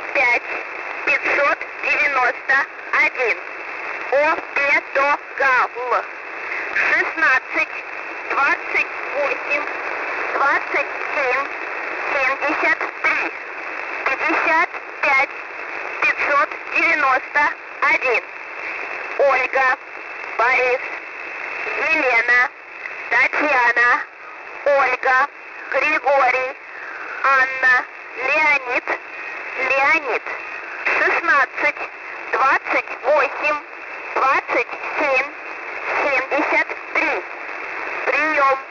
5 591. Опетогал. 16 28 27 73. 55 591. Ольга, Борис, Елена, Татьяна, Ольга, Григорий, Анна, Леонид, Леонид. 16 28 27 73. Прием.